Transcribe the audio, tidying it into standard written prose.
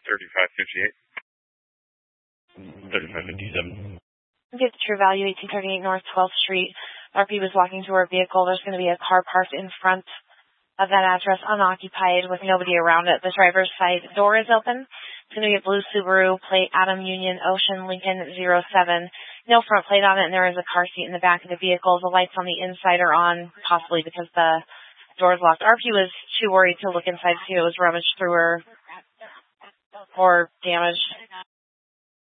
3557. Get the True Value, 1838 North 12th Street. RP was walking to her vehicle. There's going to be a car parked in front of that address, unoccupied, with nobody around it. The driver's side door is open. It's going to be a blue Subaru, plate Adam Union Ocean Lincoln 07. No front plate on it, and there is a car seat in the back of the vehicle. The lights on the inside are on, possibly because the door is locked. RP was too worried to look inside to see if it was rummaged through or damaged.